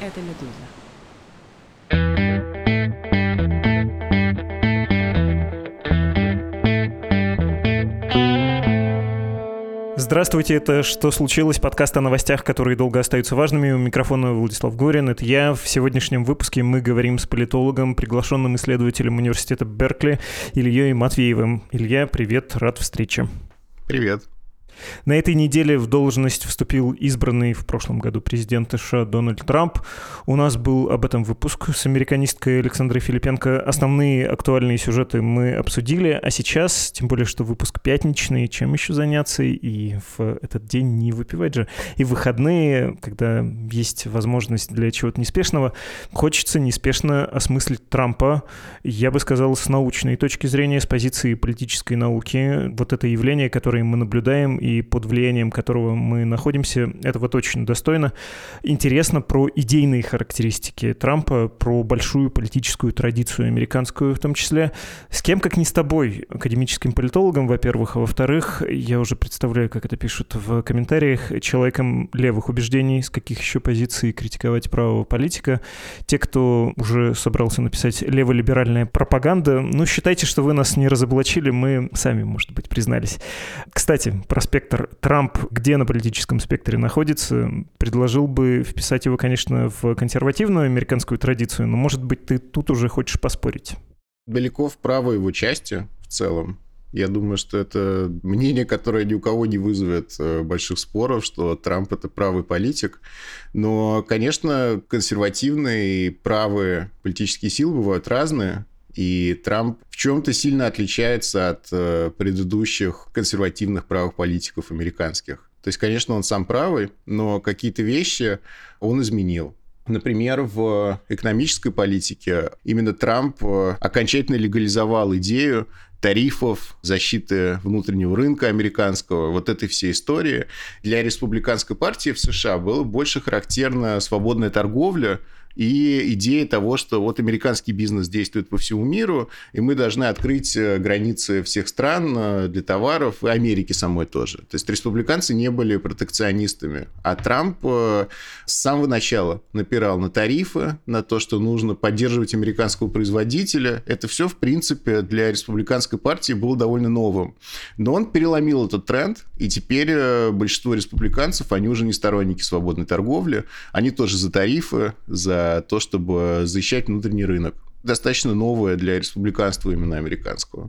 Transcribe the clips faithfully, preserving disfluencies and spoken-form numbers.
Это «Медуза». Здравствуйте, это «Что случилось?» Подкаст о новостях, которые долго остаются важными. У микрофона Владислав Горин, это я. В сегодняшнем выпуске мы говорим с политологом, приглашенным исследователем университета Беркли Ильей Матвеевым. Илья, привет, рад встрече. Привет. На этой неделе в должность вступил избранный в прошлом году президент США Дональд Трамп. У нас был об этом выпуск с американисткой Александрой Филипенко. Основные актуальные сюжеты мы обсудили, а сейчас, тем более, что выпуск пятничный, чем еще заняться, и в этот день не выпивать же. И в выходные, когда есть возможность для чего-то неспешного, хочется неспешно осмыслить Трампа, я бы сказал, с научной точки зрения, с позиции политической науки. Вот это явление, которое мы наблюдаем, и и под влиянием которого мы находимся, это вот очень достойно. Интересно про идейные характеристики Трампа, про большую политическую традицию американскую в том числе. С кем, как не с тобой, академическим политологом, во-первых, а во-вторых, я уже представляю, как это пишут в комментариях, человеком левых убеждений, с каких еще позиций критиковать правого политика. Те, кто уже собрался написать леволиберальная пропаганда, ну, считайте, что вы нас не разоблачили, мы сами, может быть, признались. Кстати, про спектр Трамп, где на политическом спектре находится, предложил бы вписать его, конечно, в консервативную американскую традицию, но, может быть, ты тут уже хочешь поспорить? Далеко вправо его части в целом. Я думаю, что это мнение, которое ни у кого не вызовет больших споров, что Трамп – это правый политик. Но, конечно, консервативные и правые политические силы бывают разные. И Трамп в чем-то сильно отличается от э, предыдущих консервативных правых политиков американских. То есть, конечно, он сам правый, но какие-то вещи он изменил. Например, в экономической политике именно Трамп окончательно легализовал идею тарифов, защиты внутреннего рынка американского, вот этой всей истории. Для республиканской партии в США было больше характерна свободная торговля, и идея того, что вот американский бизнес действует по всему миру, и мы должны открыть границы всех стран для товаров, и Америки самой тоже. То есть республиканцы не были протекционистами, а Трамп с самого начала напирал на тарифы, на то, что нужно поддерживать американского производителя. Это все, в принципе, для республиканской партии было довольно новым. Но он переломил этот тренд, и теперь большинство республиканцев, они уже не сторонники свободной торговли, они тоже за тарифы, за то, чтобы защищать внутренний рынок. Достаточно новое для республиканства именно американского.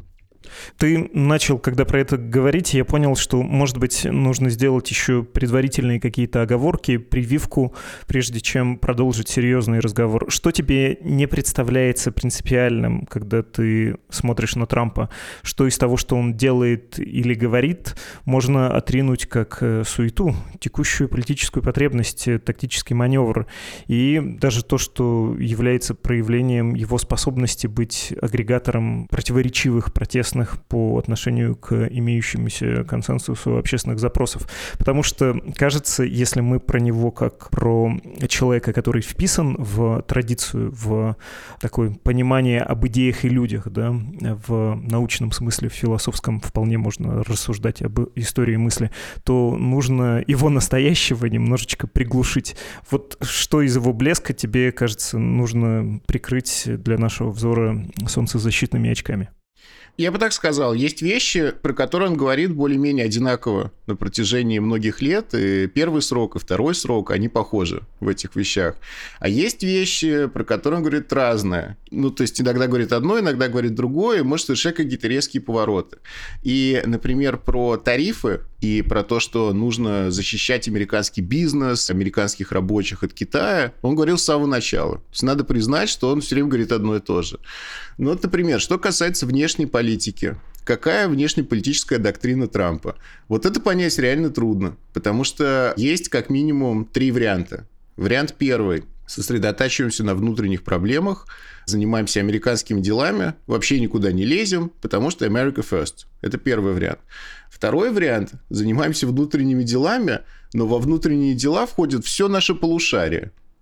Ты начал, когда про это говорить, я понял, что, может быть, нужно сделать еще предварительные какие-то оговорки, прививку, прежде чем продолжить серьезный разговор. Что тебе не представляется принципиальным, когда ты смотришь на Трампа? Что из того, что он делает или говорит, можно отринуть как суету, текущую политическую потребность, тактический маневр, и даже то, что является проявлением его способности быть агрегатором противоречивых протестных по отношению к имеющемуся консенсусу общественных запросов. Потому что, кажется, если мы про него как про человека, который вписан в традицию, в такое понимание об идеях и людях, да, в научном смысле, в философском вполне можно рассуждать об истории мысли, то нужно его настоящего немножечко приглушить. Вот что из его блеска тебе, кажется, нужно прикрыть для нашего взора солнцезащитными очками? Я бы так сказал, есть вещи, про которые он говорит более-менее одинаково на протяжении многих лет, и первый срок, и второй срок, они похожи в этих вещах. А есть вещи, про которые он говорит разное. Ну, то есть иногда говорит одно, иногда говорит другое, и может совершать какие-то резкие повороты. И, например, про тарифы и про то, что нужно защищать американский бизнес, американских рабочих от Китая, он говорил с самого начала. То есть надо признать, что он все время говорит одно и то же. Ну, вот, например, что касается внешней политики. Какая внешнеполитическая доктрина Трампа? Вот это понять реально трудно, потому что есть как минимум три варианта. Вариант первый. Сосредотачиваемся на внутренних проблемах, занимаемся американскими делами, вообще никуда не лезем, потому что America first. Это первый вариант. Второй вариант. Занимаемся внутренними делами, но во внутренние дела входит все наше полушарие.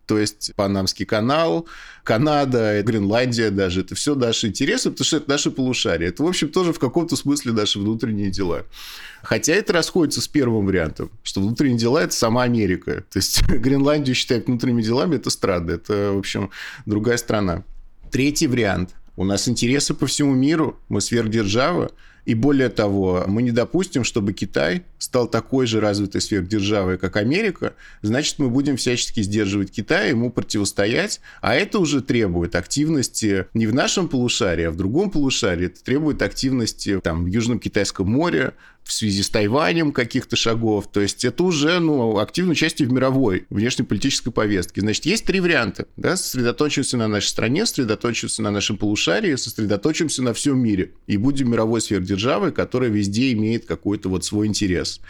то есть Панамский канал, Канада, Гренландия даже. Это все наши интересы, потому что это наши полушария. Это, в общем, тоже в каком-то смысле наши внутренние дела. Хотя это расходится с первым вариантом, что внутренние дела – это сама Америка. То есть Гренландию считают внутренними делами – это страны. Это, в общем, другая страна. Третий вариант. У нас интересы по всему миру, мы сверхдержава. И более того, мы не допустим, чтобы Китай стал такой же развитой сверхдержавой, как Америка. Значит, мы будем всячески сдерживать Китай, ему противостоять. А это уже требует активности не в нашем полушарии, а в другом полушарии. Это требует активности там, в Южном Китайском море, в связи с Тайванем каких-то шагов. То есть это уже ну, активное участие в мировой внешнеполитической повестке. Значит, есть три варианта. Да? Сосредоточимся на нашей стране, сосредоточимся на нашем полушарии, сосредоточимся на всем мире. И будем мировой сверхдержавой, которая везде имеет какой-то вот свой интерес.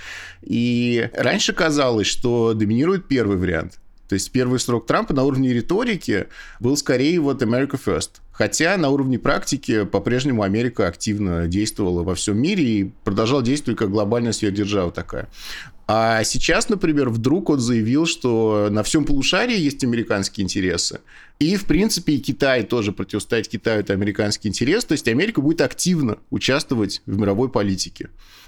И раньше казалось, что доминирует первый вариант. То есть первый срок Трампа на уровне риторики был скорее вот America First. Хотя на уровне практики по-прежнему Америка активно действовала во всем мире и продолжала действовать как глобальная сверхдержава такая. А сейчас, например, вдруг он заявил, что на всем полушарии есть американские интересы. И, в принципе, и Китай тоже противостоять Китаю – это американский интерес. То есть Америка будет активно участвовать в мировой политике.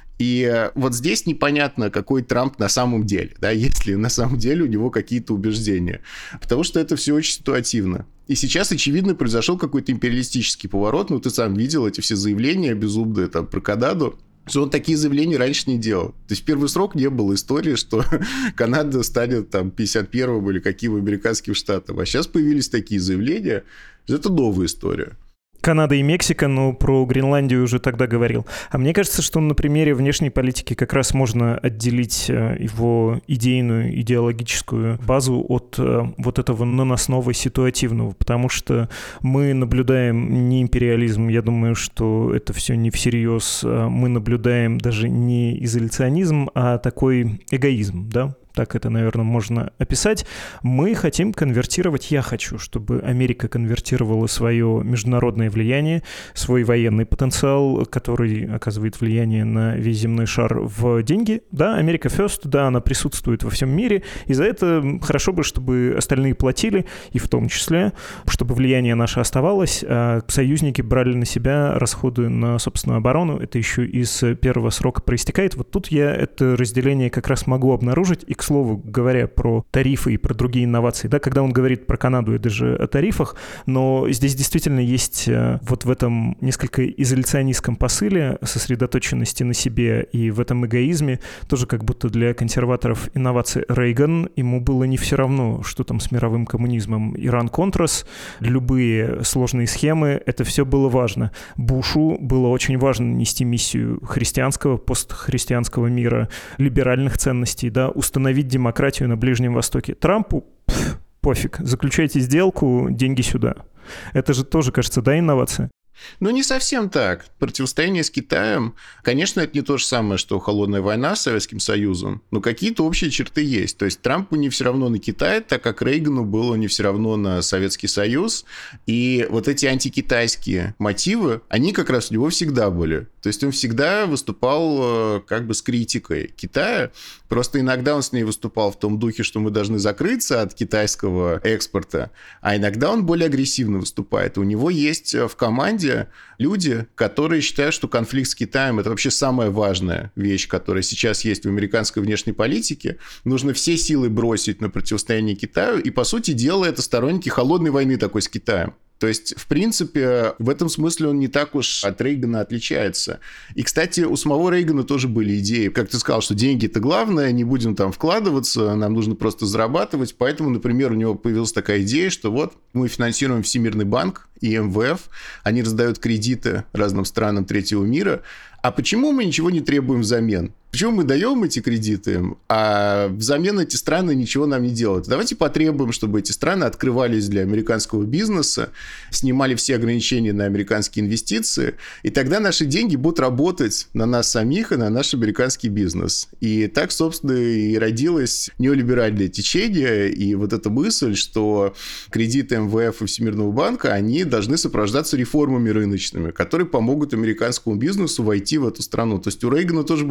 И вот здесь непонятно, какой Трамп на самом деле, да, если на самом деле у него какие-то убеждения. Потому что это все очень ситуативно. И сейчас, очевидно, произошел какой-то империалистический поворот. Ну, ты сам видел эти все заявления безумные там, про Канаду. Что он такие заявления раньше не делал. То есть в первый срок не было истории, что Канада станет там пятьдесят первым или каким американским штатом. А сейчас появились такие заявления. Это новая история. Канада и Мексика, но про Гренландию уже тогда говорил. А мне кажется, что на примере внешней политики как раз можно отделить его идейную, идеологическую базу от вот этого наносного ситуативного, потому что мы наблюдаем не империализм, я думаю, что это все не всерьез, мы наблюдаем даже не изоляционизм, а такой эгоизм, да? Так это, наверное, можно описать. Мы хотим конвертировать, я хочу, чтобы Америка конвертировала свое международное влияние, свой военный потенциал, который оказывает влияние на весь земной шар, в деньги. Да, Америка First, да, она присутствует во всем мире, и за это хорошо бы, чтобы остальные платили, и в том числе, чтобы влияние наше оставалось, а союзники брали на себя расходы на собственную оборону. Это еще из первого срока проистекает. Вот тут я это разделение как раз могу обнаружить, и к слову говоря про тарифы и про другие инновации, да, когда он говорит про Канаду, это же о тарифах, но здесь действительно есть вот в этом несколько изоляционистском посыле сосредоточенности на себе и в этом эгоизме, тоже как будто для консерваторов инноваций. Рейган, ему было не все равно, что там с мировым коммунизмом. Иран-Контрас, любые сложные схемы, это все было важно. Бушу было очень важно нести миссию христианского, постхристианского мира, либеральных ценностей, да, установить демократию на Ближнем Востоке. Трампу пф, пофиг, заключайте сделку, деньги сюда. Это же тоже, кажется, да, инновация? Ну, не совсем так. Противостояние с Китаем, конечно, это не то же самое, что холодная война с Советским Союзом, но какие-то общие черты есть. То есть Трампу не все равно на Китай, так как Рейгану было не все равно на Советский Союз. И вот эти антикитайские мотивы, они как раз у него всегда были. То есть он всегда выступал как бы с критикой Китая. Просто иногда он с ней выступал в том духе, что мы должны закрыться от китайского экспорта, а иногда он более агрессивно выступает. У него есть в команде люди, которые считают, что конфликт с Китаем – это вообще самая важная вещь, которая сейчас есть в американской внешней политике. Нужно все силы бросить на противостояние Китаю, и, по сути дела, это сторонники холодной войны такой с Китаем. То есть, в принципе, в этом смысле он не так уж от Рейгана отличается. И, кстати, у самого Рейгана тоже были идеи. Как ты сказал, что деньги – это главное, не будем там вкладываться, нам нужно просто зарабатывать. Поэтому, например, у него появилась такая идея, что вот мы финансируем Всемирный банк и эм вэ эф, они раздают кредиты разным странам третьего мира. А почему мы ничего не требуем взамен? Почему мы даем эти кредиты им, а взамен эти страны ничего нам не делают? Давайте потребуем, чтобы эти страны открывались для американского бизнеса, снимали все ограничения на американские инвестиции, и тогда наши деньги будут работать на нас самих и на наш американский бизнес. И так, собственно, и родилось неолиберальное течение, и вот эта мысль, что кредиты эм вэ эф и Всемирного банка, они должны сопровождаться реформами рыночными, которые помогут американскому бизнесу войти в эту страну. То есть у Рейгана тоже была вот эта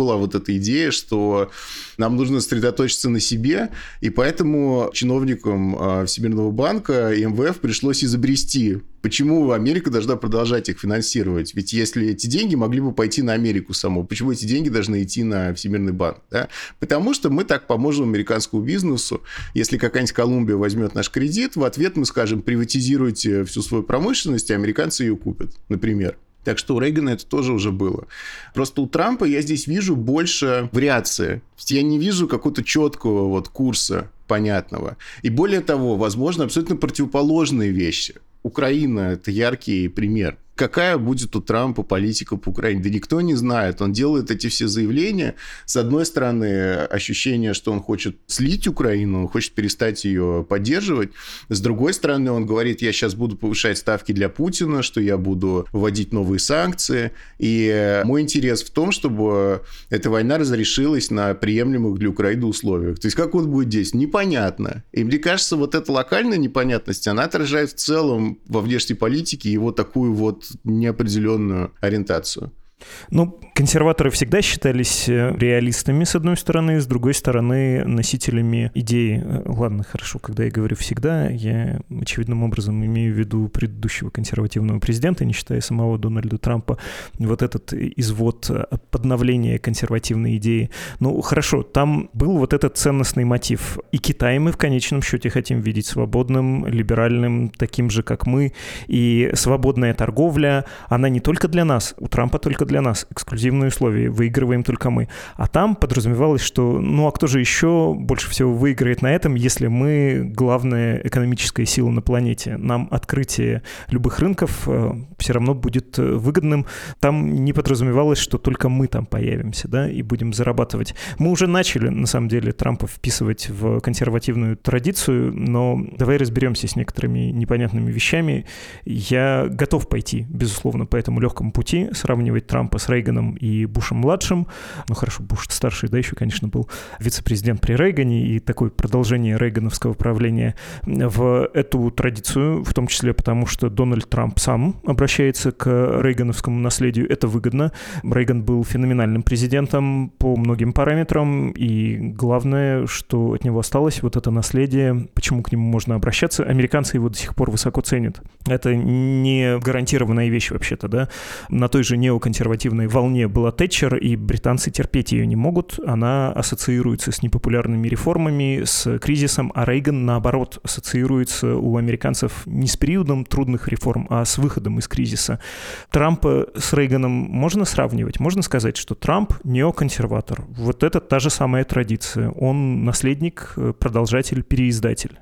эта идея, что нам нужно сосредоточиться на себе, и поэтому чиновникам Всемирного банка и эм вэ эф пришлось изобрести, почему Америка должна продолжать их финансировать. Ведь если эти деньги могли бы пойти на Америку саму, почему эти деньги должны идти на Всемирный банк? Да? Потому что мы так поможем американскому бизнесу. Если какая-нибудь Колумбия возьмет наш кредит, в ответ мы скажем: приватизируйте всю свою промышленность, и американцы ее купят, например. Так что у Рейгана это тоже уже было. Просто у Трампа я здесь вижу больше вариации. Я не вижу какого-то четкого вот курса понятного. И более того, возможно, абсолютно противоположные вещи. Украина – это яркий пример. Какая будет у Трампа политика по Украине? Да никто не знает. Он делает эти все заявления. С одной стороны, ощущение, что он хочет слить Украину, он хочет перестать ее поддерживать. С другой стороны, он говорит: я сейчас буду повышать ставки для Путина, что я буду вводить новые санкции. И мой интерес в том, чтобы эта война разрешилась на приемлемых для Украины условиях. То есть, как он будет действовать? Непонятно. И мне кажется, вот эта локальная непонятность, она отражает в целом во внешней политике его такую вот неопределенную ориентацию. Ну, консерваторы всегда считались реалистами, с одной стороны, с другой стороны, носителями идей. Ладно, хорошо, когда я говорю «всегда», я очевидным образом имею в виду предыдущего консервативного президента, не считая самого Дональда Трампа, вот этот извод подновления консервативной идеи. Ну, хорошо, там был вот этот ценностный мотив. И Китай мы в конечном счете хотим видеть свободным, либеральным, таким же, как мы. И свободная торговля, она не только для нас, у Трампа только для для нас эксклюзивные условия, выигрываем только мы. А там подразумевалось, что ну а кто же еще больше всего выиграет на этом, если мы главная экономическая сила на планете? Нам открытие любых рынков э, все равно будет выгодным. Там не подразумевалось, что только мы там появимся, да, и будем зарабатывать. Мы уже начали, на самом деле, Трампа вписывать в консервативную традицию, но давай разберемся с некоторыми непонятными вещами. Я готов пойти, безусловно, по этому легкому пути, сравнивать Трампа с Рейганом и Бушем-младшим. Ну хорошо, Буш-старший, да, еще, конечно, был вице-президент при Рейгане, и такое продолжение рейгановского правления в эту традицию, в том числе потому, что Дональд Трамп сам обращается к рейгановскому наследию. Это выгодно. Рейган был феноменальным президентом по многим параметрам, и главное, что от него осталось, вот это наследие, почему к нему можно обращаться. Американцы его до сих пор высоко ценят. Это не гарантированная вещь вообще-то, да. На той же неоконсервативной волне была Тэтчер, и британцы терпеть ее не могут. Она ассоциируется с непопулярными реформами, с кризисом, а Рейган, наоборот, ассоциируется у американцев не с периодом трудных реформ, а с выходом из кризиса. Трампа с Рейганом можно сравнивать? Можно сказать, что Трамп неоконсерватор. Вот это та же самая традиция. Он наследник, продолжатель, переиздатель.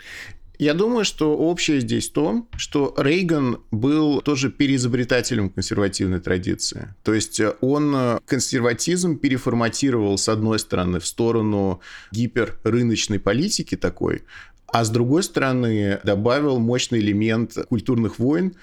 Я думаю, что общее здесь то, что Рейган был тоже переизобретателем консервативной традиции. То есть он консерватизм переформатировал, с одной стороны, в сторону гиперрыночной политики такой, а с другой стороны добавил мощный элемент культурных войн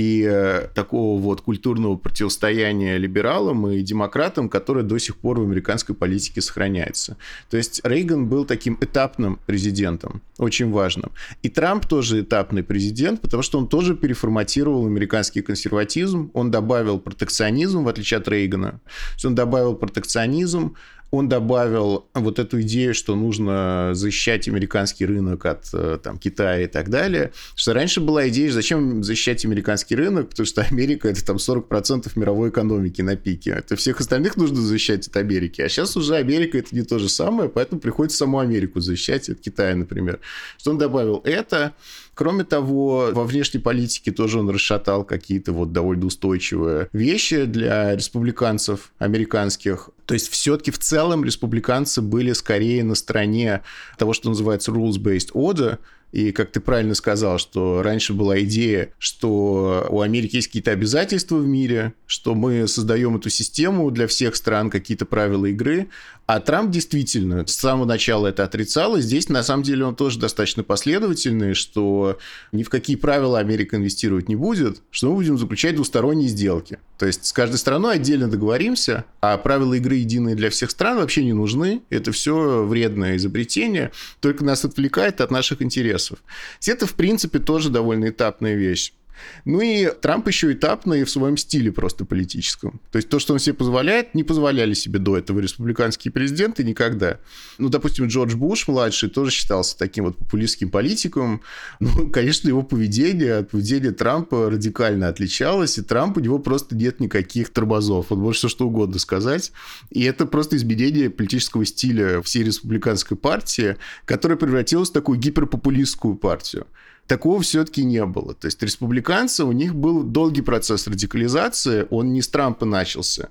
и такого вот культурного противостояния либералам и демократам, которое до сих пор в американской политике сохраняется. То есть Рейган был таким этапным президентом, очень важным. И Трамп тоже этапный президент, потому что он тоже переформатировал американский консерватизм, он добавил протекционизм, в отличие от Рейгана. То есть он добавил протекционизм, он добавил вот эту идею, что нужно защищать американский рынок от там, Китая и так далее. Что раньше была идея, зачем защищать американский рынок, потому что Америка – это там сорок процентов мировой экономики на пике. Это всех остальных нужно защищать от Америки. А сейчас уже Америка – это не то же самое, поэтому приходится саму Америку защищать от Китая, например. Что он добавил это. Кроме того, во внешней политике тоже он расшатал какие-то вот довольно устойчивые вещи для республиканцев американских. То есть все-таки в целом республиканцы были скорее на стороне того, что называется rules-based order. И, как ты правильно сказал, что раньше была идея, что у Америки есть какие-то обязательства в мире, что мы создаем эту систему для всех стран, какие-то правила игры. А Трамп действительно с самого начала это отрицал, и здесь, на самом деле, он тоже достаточно последовательный, что ни в какие правила Америка инвестировать не будет, что мы будем заключать двусторонние сделки. То есть с каждой страной отдельно договоримся, а правила игры единые для всех стран вообще не нужны. Это все вредное изобретение, только нас отвлекает от наших интересов. Это, в принципе, тоже довольно этапная вещь. Ну и Трамп еще этапный в своем стиле просто политическом. То есть то, что он себе позволяет, не позволяли себе до этого республиканские президенты никогда. Ну, допустим, Джордж Буш-младший тоже считался таким вот популистским политиком. Ну, конечно, его поведение от поведения Трампа радикально отличалось, и Трамп, у него просто нет никаких тормозов. Он может все что угодно сказать. И это просто изменение политического стиля всей республиканской партии, которая превратилась в такую гиперпопулистскую партию. Такого все-таки не было. То есть республиканцы, у них был долгий процесс радикализации, он не с Трампа начался.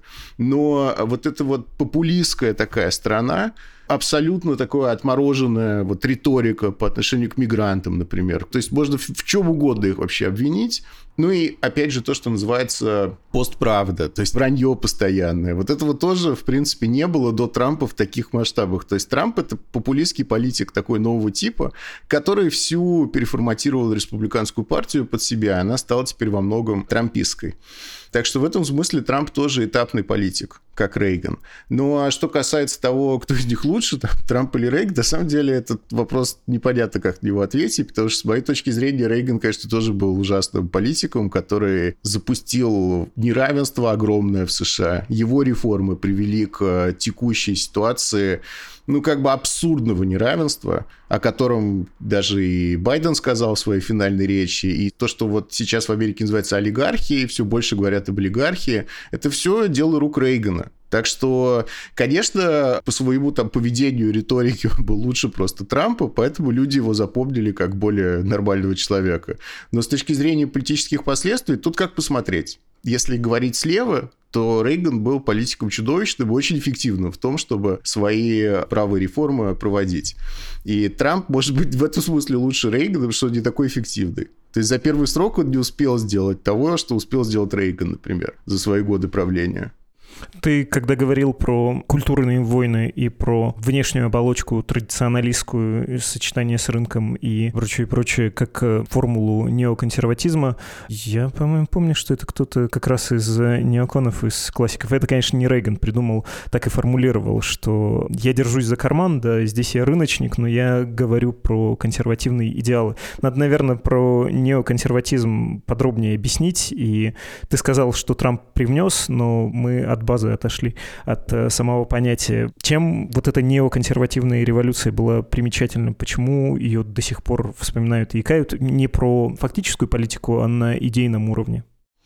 Но вот эта вот популистская такая страна, абсолютно такое отмороженная вот риторика по отношению к мигрантам, например. То есть можно в, в чем угодно их вообще обвинить. Ну и, опять же, то, что называется постправда, то есть вранье постоянное. Вот этого тоже, в принципе, не было до Трампа в таких масштабах. То есть Трамп — это популистский политик такой нового типа, который всю переформатировал республиканскую партию под себя. Она стала теперь во многом трампистской. Так что в этом смысле Трамп тоже этапный политик, как Рейган. Ну, а что касается того, кто из них лучше, там, Трамп или Рейган, на самом деле этот вопрос непонятно, как на него ответить, потому что, с моей точки зрения, Рейган, конечно, тоже был ужасным политиком, который запустил неравенство огромное в США. Его реформы привели к текущей ситуации, ну, как бы абсурдного неравенства, о котором даже и Байден сказал в своей финальной речи, и то, что вот сейчас в Америке называется олигархией, все больше говорят об олигархии, это все дело рук Рейгана. Так что, конечно, по своему там поведению и риторике он был лучше просто Трампа, поэтому люди его запомнили как более нормального человека. Но с точки зрения политических последствий, тут как посмотреть. Если говорить слева, то Рейган был политиком чудовищным и очень эффективным в том, чтобы свои правые реформы проводить. И Трамп, может быть, в этом смысле лучше Рейгана, потому что он не такой эффективный. То есть за первый срок он не успел сделать того, что успел сделать Рейган, например, за свои годы правления. Ты, когда говорил про культурные войны и про внешнюю оболочку традиционалистскую, сочетание с рынком и прочее, прочее, как формулу неоконсерватизма, я, по-моему, помню, что это кто-то как раз из неоконов, из классиков. Это, конечно, не Рейган придумал, так и формулировал, что я держусь за карман, да, здесь я рыночник, но я говорю про консервативные идеалы. Надо, наверное, про неоконсерватизм подробнее объяснить, и ты сказал, что Трамп привнес, но мы от базы отошли от э, самого понятия. Чем вот эта неоконсервативная революция была примечательна? Почему ее до сих пор вспоминают и икают? Не про фактическую политику, а на идейном уровне.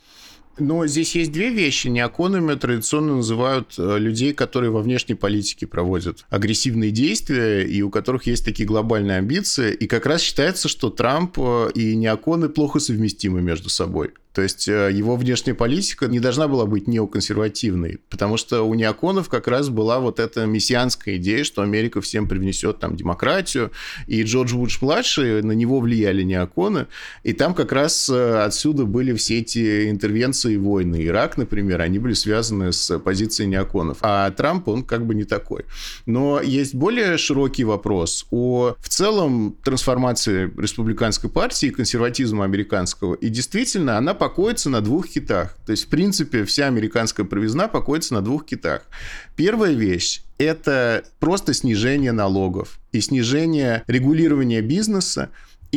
Но здесь есть две вещи. Неоконами традиционно называют людей, которые во внешней политике проводят агрессивные действия и у которых есть такие глобальные амбиции. И как раз считается, что Трамп и неоконы плохо совместимы между собой. То есть его внешняя политика не должна была быть неоконсервативной, потому что у неоконов как раз была вот эта мессианская идея, что Америка всем привнесет там демократию, и Джордж Буш-младший, на него влияли неоконы, и там как раз отсюда были все эти интервенции и войны. Ирак, например, они были связаны с позицией неоконов, а Трамп, он как бы не такой. Но есть более широкий вопрос о в целом трансформации республиканской партии и консерватизма американского, и действительно она покоится на двух китах. То есть, в принципе, вся американская правизна покоится на двух китах. Первая вещь – это просто снижение налогов и снижение регулирования бизнеса.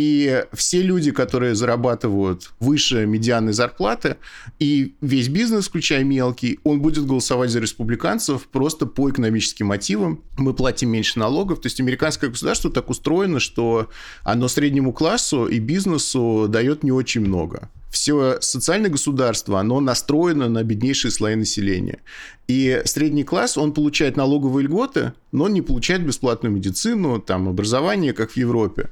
И все люди, которые зарабатывают выше медианной зарплаты, и весь бизнес, включая мелкий, он будет голосовать за республиканцев просто по экономическим мотивам. Мы платим меньше налогов. То есть американское государство так устроено, что оно среднему классу и бизнесу дает не очень много. Все социальное государство, оно настроено на беднейшие слои населения. И средний класс, он получает налоговые льготы, но он не получает бесплатную медицину, там, образование, как в Европе.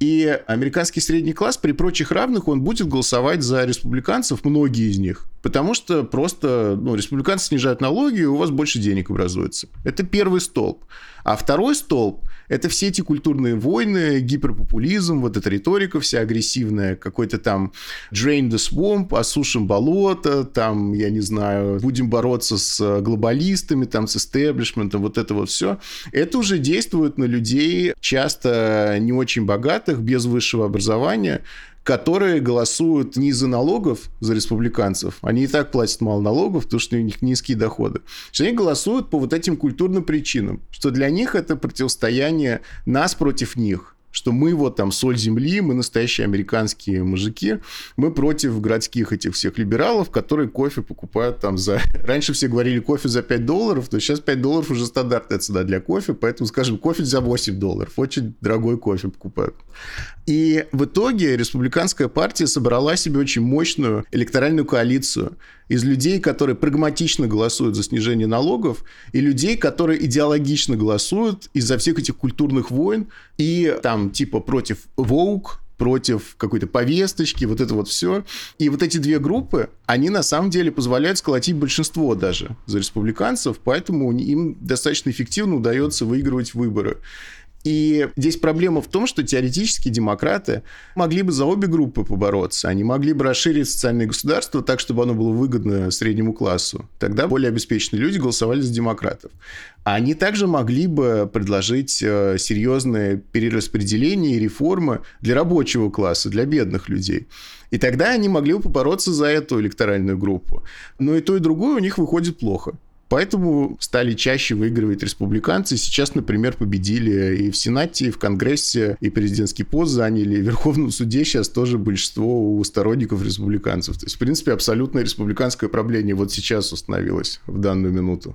И американский средний класс при прочих равных, он будет голосовать за республиканцев, многие из них, потому что просто ну, республиканцы снижают налоги, и у вас больше денег образуется. Это первый столб. А второй столб – это все эти культурные войны, гиперпопулизм, вот эта риторика вся агрессивная, какой-то там drain the swamp, осушим болото, там, я не знаю, будем бороться с глобалистами, там, с истеблишментом, вот это вот все. Это уже действует на людей, часто не очень богатых, без высшего образования, которые голосуют не из-за налогов за республиканцев, они и так платят мало налогов, потому что у них низкие доходы, что они голосуют по вот этим культурным причинам, что для них это противостояние нас против них. что мы вот там соль земли, мы настоящие американские мужики, мы против городских этих всех либералов, которые кофе покупают там за... Раньше все говорили кофе за пять долларов, то сейчас пять долларов уже стандартная цена для кофе, поэтому, скажем, кофе за восемь долларов. Очень дорогой кофе покупают. И в итоге республиканская партия собрала себе очень мощную электоральную коалицию из людей, которые прагматично голосуют за снижение налогов, и людей, которые идеологично голосуют из-за всех этих культурных войн и там типа против woke, против какой-то повесточки, вот это вот все. И вот эти две группы, они на самом деле позволяют сколотить большинство даже за республиканцев, поэтому им достаточно эффективно удается выигрывать выборы. И здесь проблема в том, что теоретически демократы могли бы за обе группы побороться. Они могли бы расширить социальное государство так, чтобы оно было выгодно среднему классу. Тогда более обеспеченные люди голосовали за демократов. А они также могли бы предложить серьезные перераспределения и реформы для рабочего класса, для бедных людей. И тогда они могли бы побороться за эту электоральную группу. Но и то, и другое у них выходит плохо. Поэтому стали чаще выигрывать республиканцы. Сейчас, например, победили и в Сенате, и в Конгрессе, и президентский пост заняли, и в Верховном суде сейчас тоже большинство у сторонников республиканцев. То есть, в принципе, абсолютное республиканское правление вот сейчас установилось в данную минуту.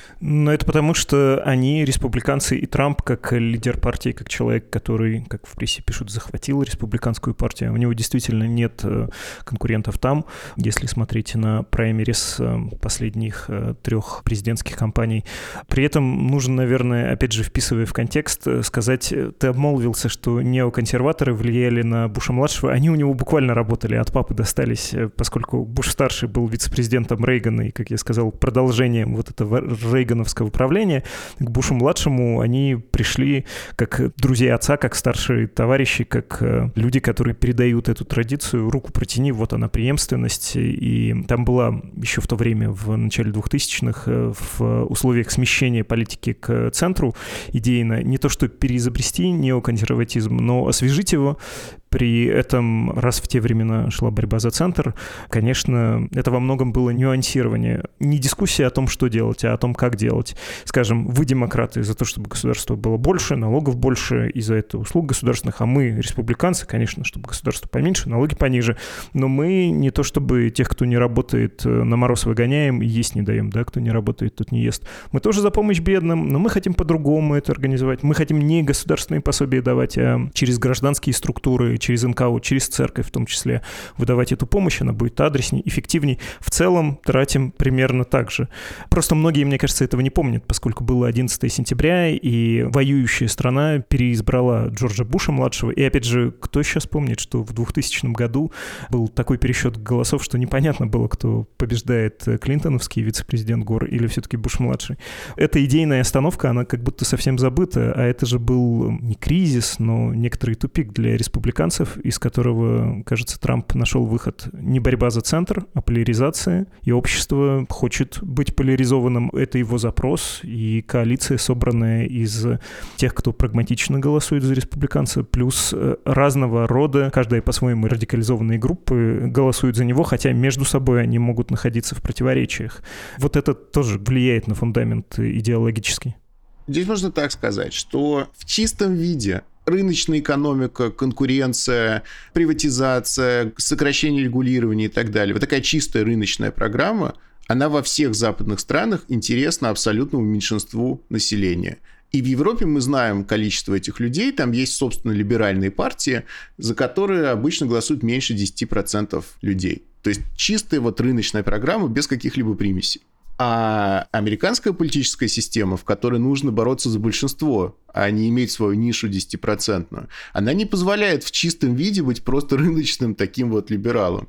Но это потому, что они, республиканцы, и Трамп, как лидер партии, как человек, который, как в прессе пишут, захватил республиканскую партию, у него действительно нет конкурентов там. Если смотреть на праймерис последних трех президентских кампаний. При этом нужно, наверное, опять же, вписывая в контекст, сказать, ты обмолвился, что неоконсерваторы влияли на Буша-младшего. Они у него буквально работали, от папы достались, поскольку Буш-старший был вице-президентом Рейгана и, как я сказал, продолжением вот этого рейгановского правления, к Бушу-младшему они пришли как друзья отца, как старшие товарищи, как люди, которые передают эту традицию. Руку протяни, вот она, преемственность. И там была еще в то время, в начале двухтысячных, в условиях смещения политики к центру, идейно не то что переизобрести неоконсерватизм, но освежить его. При этом, раз в те времена шла борьба за центр, конечно, это во многом было нюансирование. Не дискуссия о том, что делать, а о том, как делать. Скажем, вы, демократы, за то, чтобы государство было больше, налогов больше, и за это услуг государственных, а мы, республиканцы, конечно, чтобы государство поменьше, налоги пониже. Но мы не то чтобы тех, кто не работает, на мороз выгоняем и есть не даем, да, кто не работает, тот не ест. Мы тоже за помощь бедным, но мы хотим по-другому это организовать. Мы хотим не государственные пособия давать, а через гражданские структуры, через эн ка о, через церковь в том числе выдавать эту помощь, она будет адресней, эффективней. В целом тратим примерно так же. Просто многие, мне кажется, этого не помнят, поскольку было одиннадцатое сентября, и воюющая страна переизбрала Джорджа Буша-младшего. И опять же, кто сейчас помнит, что в двухтысячном году был такой пересчет голосов, что непонятно было, кто побеждает, клинтоновский вице-президент Гор или все-таки Буш-младший. Эта идейная остановка, она как будто совсем забыта, а это же был не кризис, но некоторый тупик для республиканцев, из которого, кажется, Трамп нашел выход. Не борьба за центр, а поляризация. И общество хочет быть поляризованным. Это его запрос. И коалиция, собранная из тех, кто прагматично голосует за республиканца, плюс разного рода, каждая по-своему радикализованные группы голосуют за него, хотя между собой они могут находиться в противоречиях. Вот это тоже влияет на фундамент идеологический. Здесь можно так сказать, что в чистом виде рыночная экономика, конкуренция, приватизация, сокращение регулирования и так далее. Вот такая чистая рыночная программа, она во всех западных странах интересна абсолютному меньшинству населения. И в Европе мы знаем количество этих людей, там есть, собственно, либеральные партии, за которые обычно голосуют меньше десять процентов людей. То есть чистая вот рыночная программа без каких-либо примесей. А американская политическая система, в которой нужно бороться за большинство, а не иметь свою нишу десятипроцентную, она не позволяет в чистом виде быть просто рыночным таким вот либералом.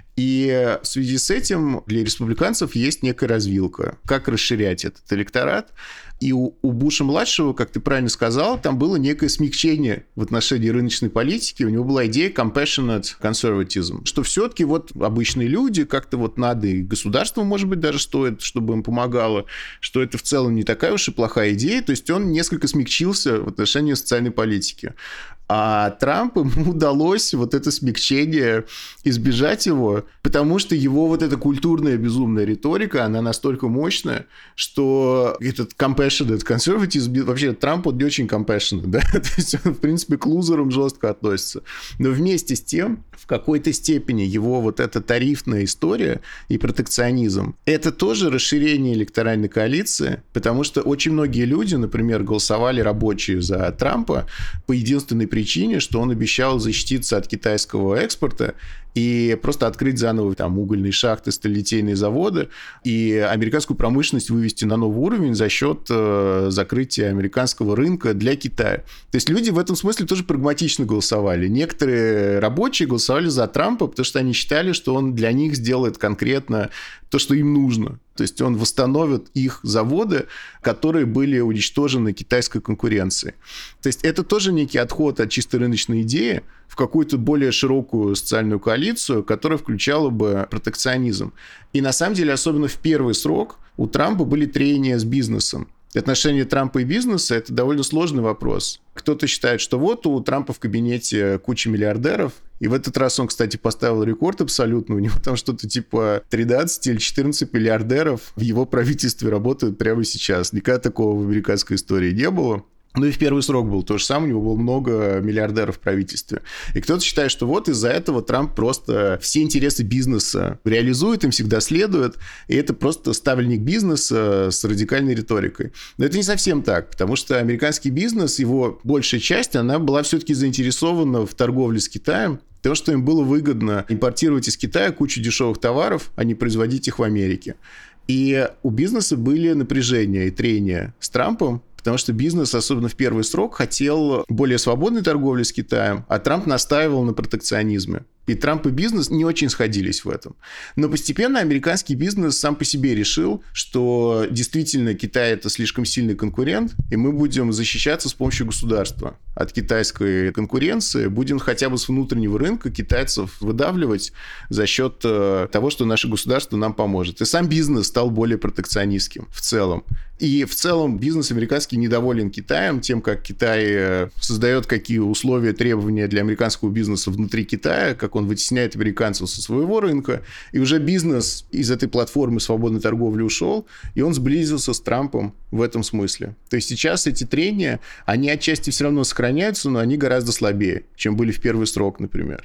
И в связи с этим для республиканцев есть некая развилка. Как расширять этот электорат? И у, у Буша-младшего, как ты правильно сказал, там было некое смягчение в отношении рыночной политики. У него была идея compassionate conservatism, что все-таки вот обычные люди, как-то вот надо, и государство, может быть, даже стоит, чтобы им помогало, что это в целом не такая уж и плохая идея. То есть он несколько смягчился в отношении социальной политики. А Трампу ему удалось вот это смягчение избежать его, потому что его вот эта культурная безумная риторика, она настолько мощная, что этот compassionate conservatism, вообще Трамп он не очень compassionate, да, то есть он, в принципе, к лузерам жестко относится. Но вместе с тем, в какой-то степени его вот эта тарифная история и протекционизм, это тоже расширение электоральной коалиции, потому что очень многие люди, например, голосовали рабочие за Трампа по единственной причине, что он обещал защититься от китайского экспорта и просто открыть заново там угольные шахты, сталелитейные заводы и американскую промышленность вывести на новый уровень за счет э, закрытия американского рынка для Китая. То есть люди в этом смысле тоже прагматично голосовали. Некоторые рабочие голосовали за Трампа, потому что они считали, что он для них сделает конкретно то, что им нужно. То есть он восстановит их заводы, которые были уничтожены китайской конкуренцией. То есть это тоже некий отход от чисто рыночной идеи в какую-то более широкую социальную коалицию, которая включала бы протекционизм. И на самом деле, особенно в первый срок, у Трампа были трения с бизнесом. Отношения Трампа и бизнеса – это довольно сложный вопрос. Кто-то считает, что вот у Трампа в кабинете куча миллиардеров, и в этот раз он, кстати, поставил рекорд абсолютно. У него там что-то типа тринадцать или четырнадцать миллиардеров в его правительстве работают прямо сейчас. Никогда такого в американской истории не было. Ну и в первый срок был то же самое, у него было много миллиардеров в правительстве. И кто-то считает, что вот из-за этого Трамп просто все интересы бизнеса реализует, им всегда следует, и это просто ставленник бизнеса с радикальной риторикой. Но это не совсем так, потому что американский бизнес, его большая часть, она была все-таки заинтересована в торговле с Китаем, потому что им было выгодно импортировать из Китая кучу дешевых товаров, а не производить их в Америке. И у бизнеса были напряжения и трения с Трампом, потому что бизнес, особенно в первый срок, хотел более свободной торговли с Китаем, а Трамп настаивал на протекционизме. И Трамп и бизнес не очень сходились в этом. Но постепенно американский бизнес сам по себе решил, что действительно Китай – это слишком сильный конкурент, и мы будем защищаться с помощью государства от китайской конкуренции, будем хотя бы с внутреннего рынка китайцев выдавливать за счет того, что наше государство нам поможет. И сам бизнес стал более протекционистским в целом. И в целом бизнес американский недоволен Китаем, тем, как Китай создает какие условия, требования для американского бизнеса внутри Китая, как он вытесняет американцев со своего рынка. И уже бизнес из этой платформы свободной торговли ушел, и он сблизился с Трампом в этом смысле. То есть сейчас эти трения, они отчасти все равно сохраняются, но они гораздо слабее, чем были в первый срок, например.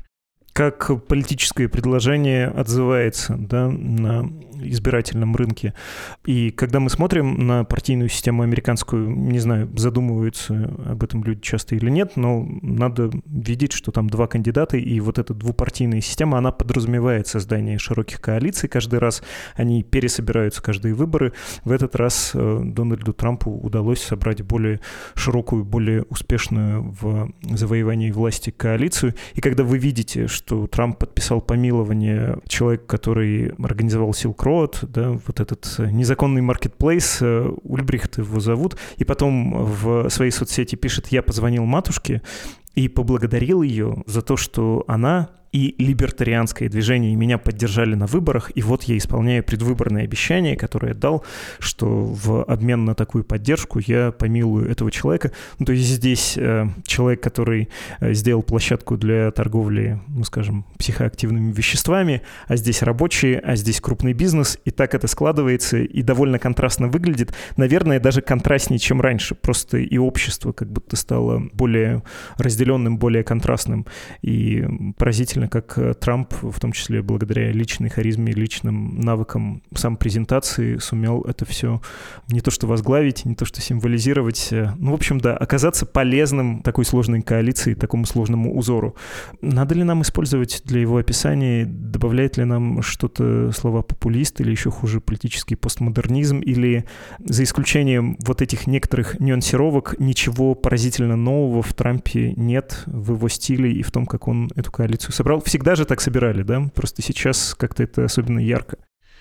Как политическое предложение отзывается, да, на избирательном рынке. И когда мы смотрим на партийную систему американскую, не знаю, задумываются об этом люди часто или нет, но надо видеть, что там два кандидата, и вот эта двупартийная система, она подразумевает создание широких коалиций. Каждый раз они пересобираются, каждые выборы. В этот раз Дональду Трампу удалось собрать более широкую, более успешную в завоевании власти коалицию. И когда вы видите, что что Трамп подписал помилование человека, который организовал Silk Road, да, вот этот незаконный маркетплейс, Ульбрихт его зовут, и потом в своей соцсети пишет: «Я позвонил матушке и поблагодарил ее за то, что она и либертарианское движение и меня поддержали на выборах, и вот я исполняю предвыборное обещание, которое я дал, что в обмен на такую поддержку я помилую этого человека». Ну, то есть здесь э, человек, который э, сделал площадку для торговли, ну, скажем, психоактивными веществами, а здесь рабочие, а здесь крупный бизнес, и так это складывается, и довольно контрастно выглядит. Наверное, даже контрастнее, чем раньше. Просто и общество как будто стало более разделенным, более контрастным, и поразительно, как Трамп, в том числе благодаря личной харизме, личным навыкам самопрезентации, сумел это все не то что возглавить, не то что символизировать. Ну, в общем, да, оказаться полезным такой сложной коалиции, такому сложному узору. Надо ли нам использовать для его описания, добавляет ли нам что-то слова популист или еще хуже политический постмодернизм, или за исключением вот этих некоторых нюансировок ничего поразительно нового в Трампе нет, в его стиле и в том, как он эту коалицию собрал? Всегда же так собирали, да? Просто сейчас как-то это особенно ярко.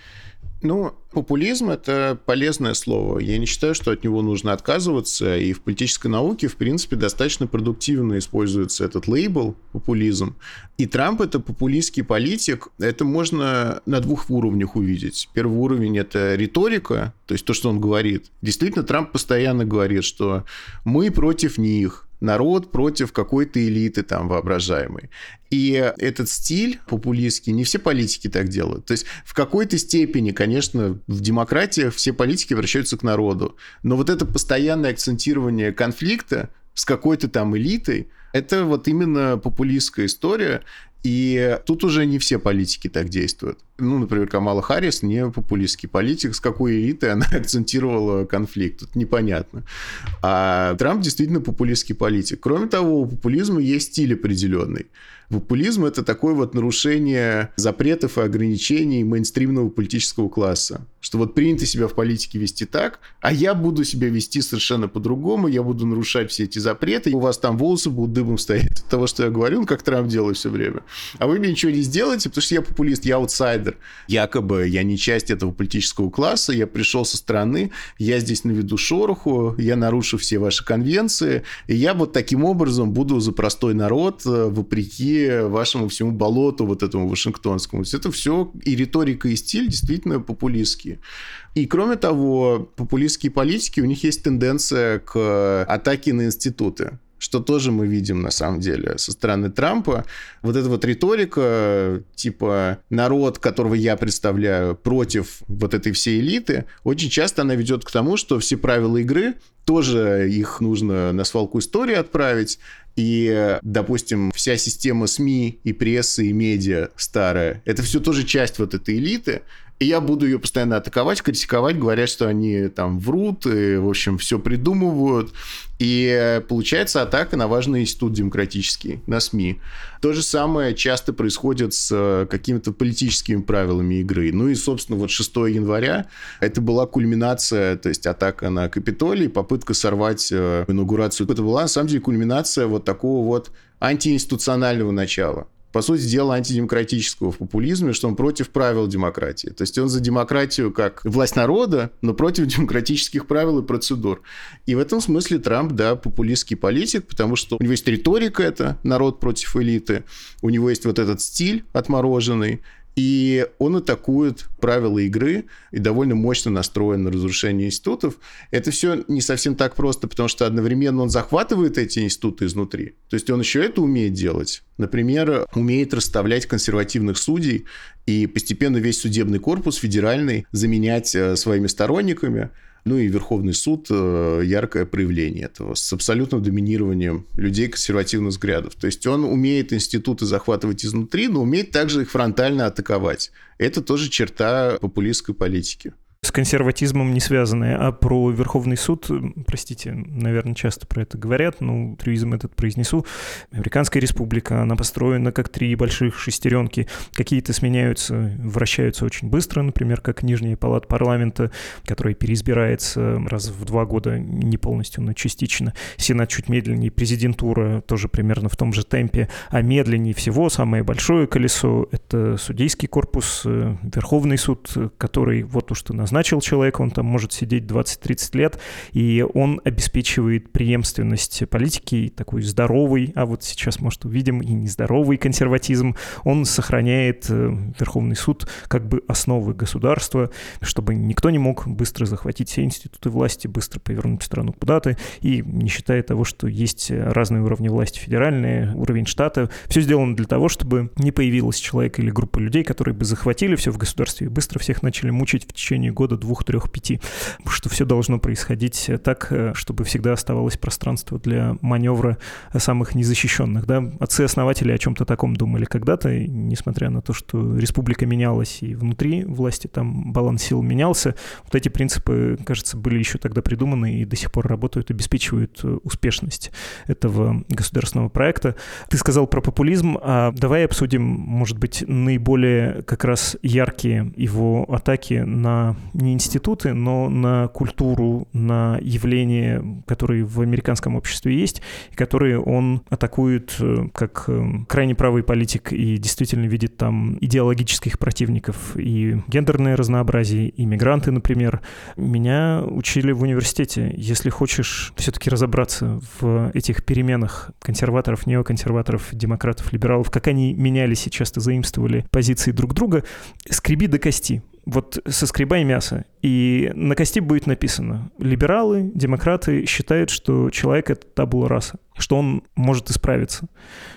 Ну, популизм – это полезное слово. Я не считаю, что от него нужно отказываться. И в политической науке, в принципе, достаточно продуктивно используется этот лейбл популизм. И Трамп – это популистский политик. Это можно на двух уровнях увидеть. Первый уровень – это риторика, то есть то, что он говорит. Действительно, Трамп постоянно говорит, что мы против них. народ против какой-то элиты там воображаемой. И этот стиль популистский, не все политики так делают. То есть в какой-то степени, конечно, в демократиях все политики обращаются к народу. Но вот это постоянное акцентирование конфликта с какой-то там элитой, это вот именно популистская история. И тут уже не все политики так действуют. Ну, например, Камала Харрис не популистский политик. С какой элитой она акцентировала конфликт? Тут непонятно. А Трамп действительно популистский политик. Кроме того, у популизма есть стиль определенный. Популизм – это такое вот нарушение запретов и ограничений мейнстримного политического класса. Что вот принято себя в политике вести так, а я буду себя вести совершенно по-другому, я буду нарушать все эти запреты, у вас там волосы будут дыбом стоять от того, что я говорю, ну, как Трамп делает все время. А вы мне ничего не сделаете, потому что я популист, я аутсайдер. Якобы я не часть этого политического класса, я пришел со стороны, я здесь наведу шороху, я нарушу все ваши конвенции, и я вот таким образом буду за простой народ, вопреки вашему всему болоту вот этому вашингтонскому. Это все и риторика, и стиль действительно популистские. И кроме того, популистские политики, у них есть тенденция к атаке на институты, что тоже мы видим, на самом деле, со стороны Трампа. Вот эта вот риторика, типа, народ, которого я представляю, против вот этой всей элиты, очень часто она ведет к тому, что все правила игры, тоже их нужно на свалку истории отправить. И, допустим, вся система СМИ и прессы, и медиа старая, это все тоже часть вот этой элиты. И я буду ее постоянно атаковать, критиковать, говоря, что они там врут, и, в общем, все придумывают. И получается атака на важный институт демократический, на СМИ. То же самое часто происходит с какими-то политическими правилами игры. Ну и, собственно, вот шестого января это была кульминация, то есть атака на Капитолий, попытка сорвать инаугурацию. Это была, на самом деле, кульминация вот такого вот антиинституционального начала. По сути дела, антидемократического в популизме, что он против правил демократии. То есть он за демократию как власть народа, но против демократических правил и процедур. И в этом смысле Трамп, да, популистский политик, потому что у него есть риторика, это народ против элиты, у него есть вот этот стиль отмороженный, и он атакует правила игры и довольно мощно настроен на разрушение институтов. Это все не совсем так просто, потому что одновременно он захватывает эти институты изнутри. То есть он еще это умеет делать. Например, умеет расставлять консервативных судей и постепенно весь судебный корпус федеральный заменять своими сторонниками. Ну и Верховный суд – яркое проявление этого, с абсолютным доминированием людей консервативных взглядов. То есть он умеет институты захватывать изнутри, но умеет также их фронтально атаковать. Это тоже черта популистской политики. С консерватизмом не связанные, а про Верховный суд, простите, наверное, часто про это говорят, но трюизм этот произнесу. Американская республика, она построена как три больших шестеренки. Какие-то сменяются, вращаются очень быстро, например, как Нижняя палата парламента, которая переизбирается раз в два года, не полностью, но частично. Сенат чуть медленнее, президентура тоже примерно в том же темпе, а медленнее всего самое большое колесо — это судейский корпус, Верховный суд, который вот уж что назначен, назначил человека, он там может сидеть двадцать-тридцать лет, и он обеспечивает преемственность политики, такой здоровый, а вот сейчас, может, увидим, и нездоровый консерватизм. Он сохраняет Верховный суд как бы основы государства, чтобы никто не мог быстро захватить все институты власти, быстро повернуть страну куда-то, и не считая того, что есть разные уровни власти, федеральные, уровень штата, все сделано для того, чтобы не появилось человек или группа людей, которые бы захватили все в государстве и быстро всех начали мучить в течение года, двух, трех, пяти, что все должно происходить так, чтобы всегда оставалось пространство для маневра самых незащищенных. Да? Отцы-основатели о чем-то таком думали когда-то, и несмотря на то, что республика менялась и внутри власти там баланс сил менялся, вот эти принципы, кажется, были еще тогда придуманы и до сих пор работают, обеспечивают успешность этого государственного проекта. Ты сказал про популизм, а давай обсудим, может быть, наиболее как раз яркие его атаки на не институты, но на культуру, на явления, которые в американском обществе есть, и которые он атакует как крайне правый политик и действительно видит там идеологических противников. И гендерное разнообразие, и мигранты, например. Меня учили в университете. Если хочешь все-таки разобраться в этих переменах консерваторов, неоконсерваторов, демократов, либералов, как они менялись и часто заимствовали позиции друг друга, скреби до кости. Вот соскребай мясо. И на кости будет написано: либералы, демократы считают, что человек — это табула раса, что он может исправиться,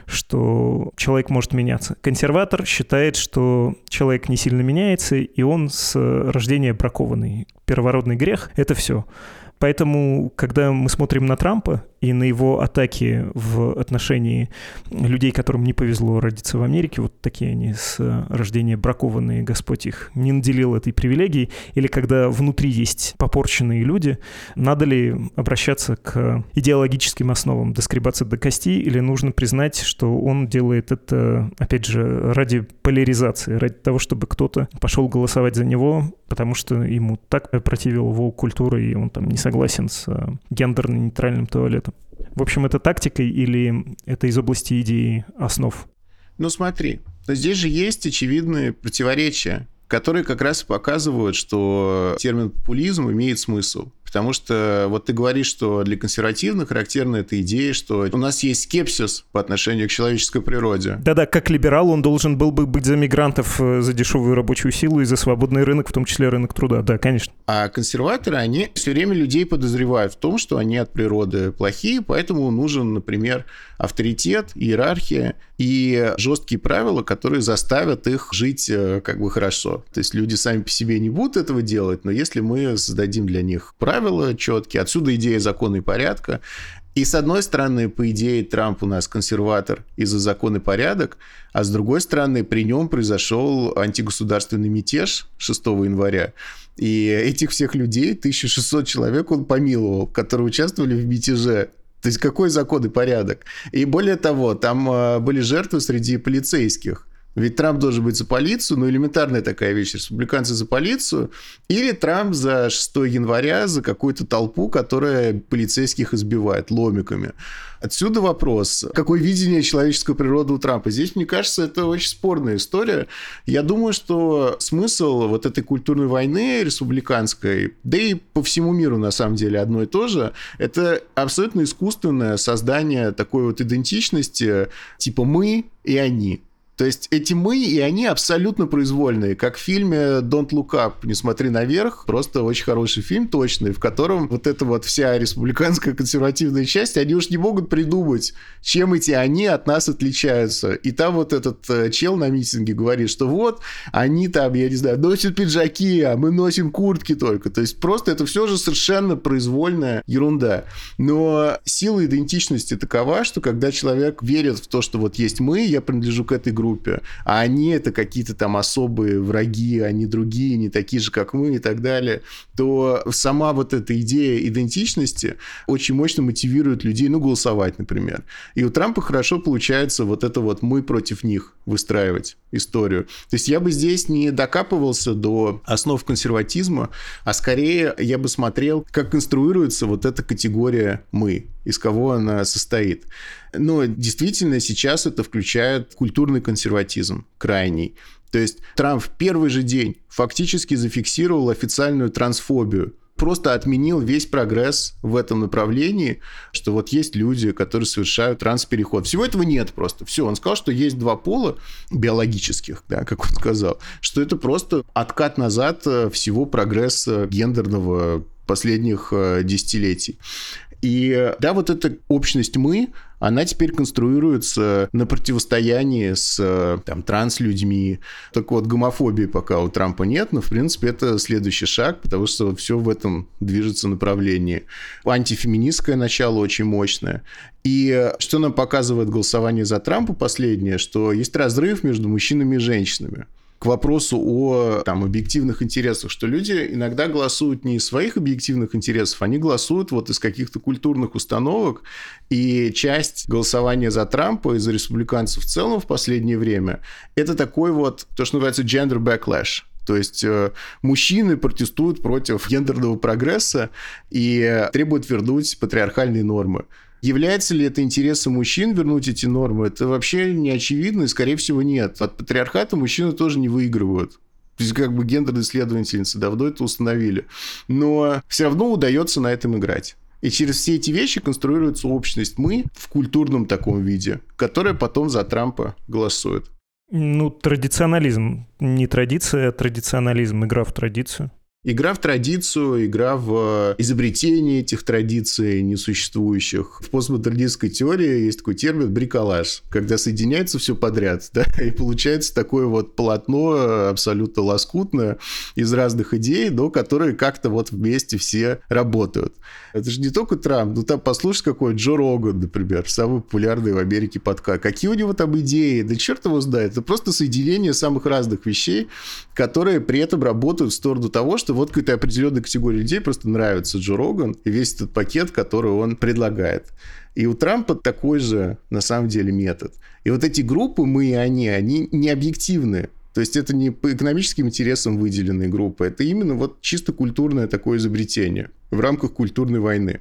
что человек может меняться. Консерватор считает, что человек не сильно меняется, и он с рождения бракованный. Первородный грех — это все. Поэтому, когда мы смотрим на Трампа и на его атаки в отношении людей, которым не повезло родиться в Америке, вот такие они с рождения бракованные, Господь их не наделил этой привилегией, или когда внутри есть попорченные люди, надо ли обращаться к идеологическим основам, доскребаться до кости, или нужно признать, что он делает это, опять же, ради поляризации, ради того, чтобы кто-то пошел голосовать за него, потому что ему так противила воук-культура, и он там не согласен с гендерно-нейтральным туалетом. В общем, это тактика или это из области идеи основ? Ну смотри, здесь же есть очевидные противоречия, которые как раз и показывают, что термин популизм имеет смысл. Потому что вот ты говоришь, что для консервативных характерна эта идея, что у нас есть скепсис по отношению к человеческой природе. Да-да, как либерал он должен был бы быть за мигрантов, за дешевую рабочую силу и за свободный рынок, в том числе рынок труда. Да, конечно. А консерваторы, они все время людей подозревают в том, что они от природы плохие, поэтому нужен, например, авторитет, иерархия и жесткие правила, которые заставят их жить как бы хорошо. То есть люди сами по себе не будут этого делать, но если мы создадим для них правила, правила четкие. Отсюда идея закона и порядка. И с одной стороны, по идее, Трамп у нас консерватор из-за закона и порядок, а с другой стороны, при нем произошел антигосударственный мятеж шестого января. И этих всех людей, тысяча шестьсот человек, он помиловал, которые участвовали в мятеже. То есть какой закон и порядок? И более того, там были жертвы среди полицейских. Ведь Трамп должен быть за полицию, ну, элементарная такая вещь, республиканцы за полицию, или Трамп за шестого января, за какую-то толпу, которая полицейских избивает ломиками. Отсюда вопрос, какое видение человеческой природы у Трампа? Здесь, мне кажется, это очень спорная история. Я думаю, что смысл вот этой культурной войны республиканской, да и по всему миру, на самом деле, одно и то же, это абсолютно искусственное создание такой вот идентичности, типа «мы» и «они». То есть эти «мы» и они абсолютно произвольные, как в фильме «Don't Look Up», «Не смотри наверх», просто очень хороший фильм, точный, в котором вот эта вот вся республиканская консервативная часть, они уж не могут придумать, чем эти «они» от нас отличаются. И там вот этот чел на митинге говорит, что вот они там, я не знаю, носят пиджаки, а мы носим куртки только. То есть просто это все же совершенно произвольная ерунда. Но сила идентичности такова, что когда человек верит в то, что вот есть мы, я принадлежу к этой группе, группе, а они это какие-то там особые враги, они другие, не такие же, как мы и так далее, то сама вот эта идея идентичности очень мощно мотивирует людей, ну, голосовать, например. И у Трампа хорошо получается вот это вот «мы против них» выстраивать историю. То есть я бы здесь не докапывался до основ консерватизма, а скорее я бы смотрел, как конструируется вот эта категория «мы», из кого она состоит. Но действительно сейчас это включает культурный консерватизм крайний. То есть Трамп в первый же день фактически зафиксировал официальную трансфобию, просто отменил весь прогресс в этом направлении, что вот есть люди, которые совершают транспереход. Всего этого нет просто. Все, он сказал, что есть два пола биологических, да, как он сказал, что это просто откат назад всего прогресса гендерного последних десятилетий. И да, вот эта общность «мы», она теперь конструируется на противостоянии с там, транслюдьми. Так вот, гомофобии пока у Трампа нет, но, в принципе, это следующий шаг, потому что все в этом движется направлении. Антифеминистское начало очень мощное. И что нам показывает голосование за Трампа последнее, что есть разрыв между мужчинами и женщинами. К вопросу о там, объективных интересах, что люди иногда голосуют не из своих объективных интересов, они голосуют вот из каких-то культурных установок, и часть голосования за Трампа и за республиканцев в целом в последнее время – это такой вот, то, что называется gender backlash. То есть э, мужчины протестуют против гендерного прогресса и требуют вернуть патриархальные нормы. Является ли это интересом мужчин вернуть эти нормы? Это вообще не очевидно, и, скорее всего, нет. От патриархата мужчины тоже не выигрывают. То есть, как бы гендерные исследовательницы давно это установили. Но все равно удается на этом играть. И через все эти вещи конструируется общность «мы» в культурном таком виде, которая потом за Трампа голосует. Ну, традиционализм. Не традиция, а традиционализм. Игра в традицию. Игра в традицию, игра в изобретение этих традиций несуществующих. В постмодернистской теории есть такой термин бриколаж, когда соединяется все подряд, да, и получается такое вот полотно абсолютно лоскутное из разных идей, но которые как-то вот вместе все работают. Это же не только Трамп, ну там послушай, какой Джо Роган, например, самый популярный в Америке подкаст. Какие у него там идеи? Да черт его знает. Это просто соединение самых разных вещей, которые при этом работают в сторону того, что вот какой-то определенной категории людей просто нравится Джо Роган и весь этот пакет, который он предлагает. И у Трампа такой же, на самом деле, метод. И вот эти группы «мы» и «они», они не объективны. То есть это не по экономическим интересам выделенные группы, это именно вот чисто культурное такое изобретение в рамках культурной войны.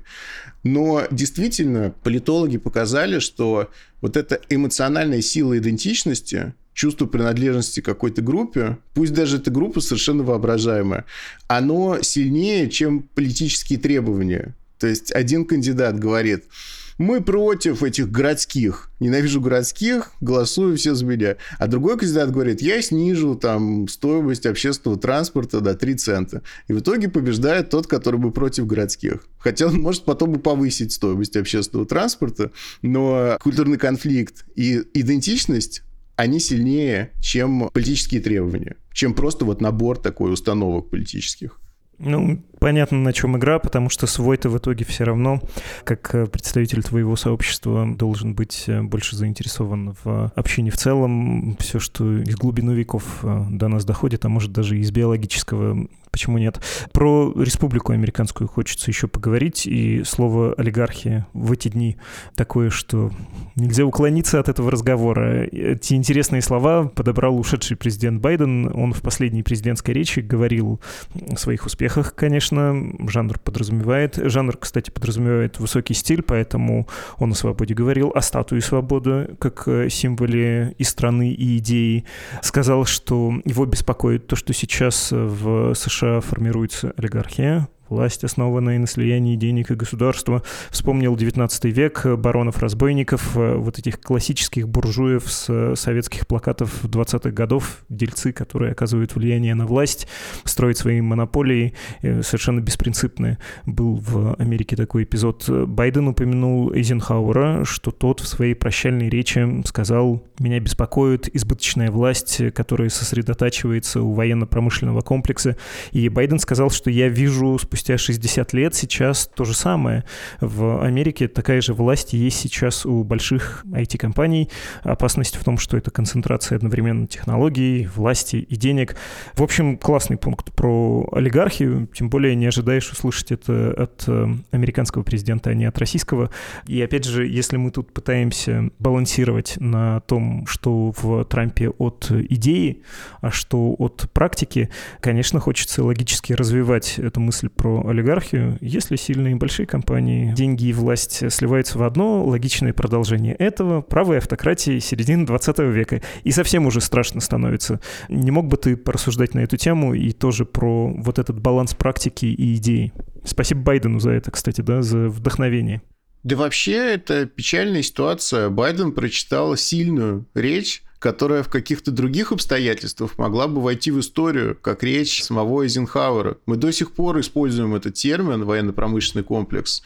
Но действительно политологи показали, что вот эта эмоциональная сила идентичности, чувство принадлежности к какой-то группе, пусть даже эта группа совершенно воображаемая, оно сильнее, чем политические требования. То есть один кандидат говорит: мы против этих городских, ненавижу городских, голосую все за меня. А другой кандидат говорит: я снижу там стоимость общественного транспорта до три цента. И в итоге побеждает тот, который бы против городских. Хотя он может потом и повысить стоимость общественного транспорта, но культурный конфликт и идентичность, они сильнее, чем политические требования, чем просто вот набор такой установок политических. Ну, понятно, на чем игра, потому что свой-то в итоге все равно, как представитель твоего сообщества, должен быть больше заинтересован в общине в целом. Все, что из глубины веков до нас доходит, а может даже из биологического, почему нет. Про республику американскую хочется еще поговорить, и слово «олигархия» в эти дни такое, что нельзя уклониться от этого разговора. Эти интересные слова подобрал ушедший президент Байден. Он в последней президентской речи говорил о своих успехах, конечно, жанр подразумевает. Жанр, кстати, подразумевает высокий стиль, поэтому он о свободе говорил, о статуе свободы, как символе и страны, и идеи. Сказал, что его беспокоит то, что сейчас в США формируется олигархия, власть, основанная на слиянии денег и государства. Вспомнил девятнадцатый век, баронов-разбойников, вот этих классических буржуев с советских плакатов двадцатых годов, дельцы, которые оказывают влияние на власть, строят свои монополии, совершенно беспринципные. Был в Америке такой эпизод. Байден упомянул Эйзенхауэра, что тот в своей прощальной речи сказал: «Меня беспокоит избыточная власть, которая сосредотачивается у военно-промышленного комплекса». И Байден сказал, что я вижу спустя шестьдесят лет сейчас то же самое. В Америке такая же власть есть сейчас у больших ай ти-компаний. Опасность в том, что это концентрация одновременно технологий, власти и денег. В общем, классный пункт про олигархию, тем более не ожидаешь услышать это от американского президента, а не от российского. И опять же, если мы тут пытаемся балансировать на том, что в Трампе от идеи, а что от практики, конечно, хочется логически развивать эту мысль про олигархию. Если сильные и большие компании, деньги и власть сливаются в одно, логичное продолжение этого — правая автократия середины двадцатого века. И совсем уже страшно становится. Не мог бы ты порассуждать на эту тему и тоже про вот этот баланс практики и идеи? Спасибо Байдену за это, кстати, да, за вдохновение. Да вообще, это печальная ситуация. Байден прочитал сильную речь, которая в каких-то других обстоятельствах могла бы войти в историю, как речь самого Эйзенхауэра. Мы до сих пор используем этот термин «военно-промышленный комплекс»,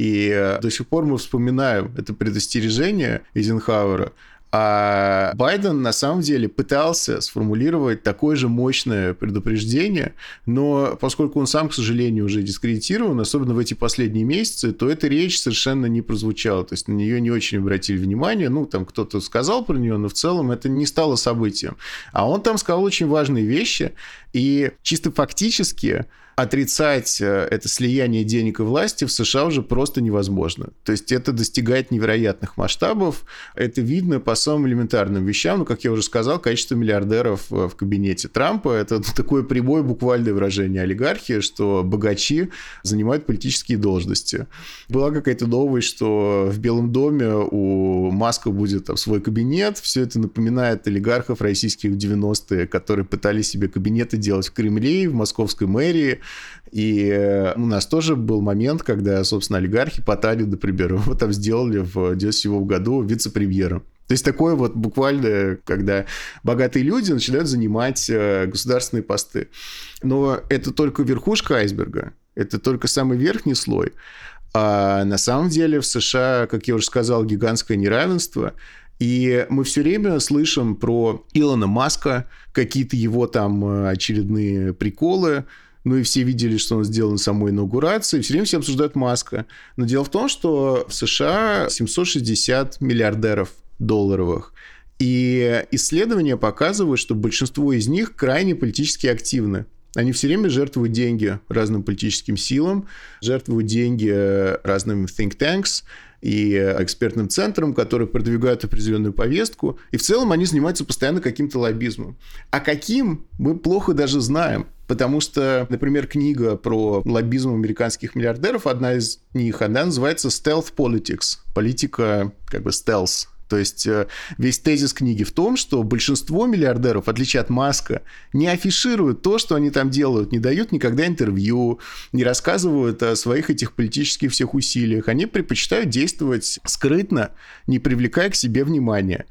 и до сих пор мы вспоминаем это предостережение Эйзенхауэра. А Байден на самом деле пытался сформулировать такое же мощное предупреждение, но поскольку он сам, к сожалению, уже дискредитирован, особенно в эти последние месяцы, то эта речь совершенно не прозвучала, то есть на нее не очень обратили внимание, ну, там кто-то сказал про нее, но в целом это не стало событием. А он там сказал очень важные вещи, и чисто фактически отрицать это слияние денег и власти в США уже просто невозможно. То есть это достигает невероятных масштабов. Это видно по самым элементарным вещам. Ну, как я уже сказал, количество миллиардеров в кабинете Трампа — это такое прямое буквальное выражение олигархии, что богачи занимают политические должности. Была какая-то новость, что в Белом доме у Маска будет там свой кабинет. Все это напоминает олигархов российских в девяностые, которые пытались себе кабинеты делать в Кремле, в московской мэрии. И у нас тоже был момент, когда, собственно, олигархи Потанин, например, его там сделали в девяносто седьмом году вице-премьером. То есть такое вот буквально, когда богатые люди начинают занимать государственные посты. Но это только верхушка айсберга, это только самый верхний слой. А на самом деле в США, как я уже сказал, гигантское неравенство. И мы все время слышим про Илона Маска, какие-то его там очередные приколы. Ну и все видели, что он сделал на самой инаугурации. Все время все обсуждают Маска. Но дело в том, что в США семьсот шестьдесят миллиардеров долларовых. И исследования показывают, что большинство из них крайне политически активны. Они все время жертвуют деньги разным политическим силам, жертвуют деньги разным think tanks и экспертным центрам, которые продвигают определенную повестку. И в целом они занимаются постоянно каким-то лоббизмом. А каким, мы плохо даже знаем. Потому что, например, книга про лоббизм американских миллиардеров, одна из них, она называется «Stealth Politics». Политика как бы stealth. То есть весь тезис книги в том, что большинство миллиардеров, в отличие от Маска, не афишируют то, что они там делают, не дают никогда интервью, не рассказывают о своих этих политических всех усилиях. Они предпочитают действовать скрытно, не привлекая к себе внимания.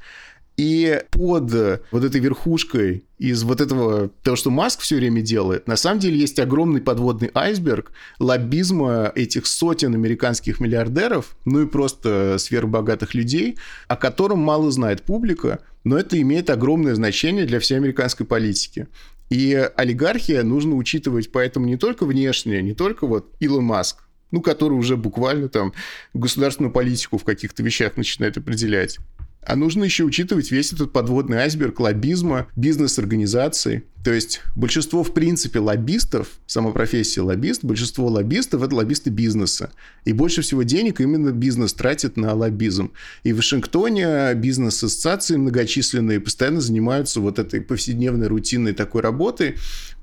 И под вот этой верхушкой из вот этого, того, что Маск все время делает, на самом деле есть огромный подводный айсберг лоббизма этих сотен американских миллиардеров, ну и просто сверхбогатых людей, о котором мало знает публика, но это имеет огромное значение для всей американской политики. И олигархия нужно учитывать поэтому не только внешне, не только вот Илон Маск, ну, который уже буквально там государственную политику в каких-то вещах начинает определять. А нужно еще учитывать весь этот подводный айсберг лоббизма, бизнес-организаций. То есть большинство, в принципе, лоббистов, сама профессия лоббист, большинство лоббистов – это лоббисты бизнеса. И больше всего денег именно бизнес тратит на лоббизм. И в Вашингтоне бизнес-ассоциации многочисленные постоянно занимаются вот этой повседневной рутинной такой работой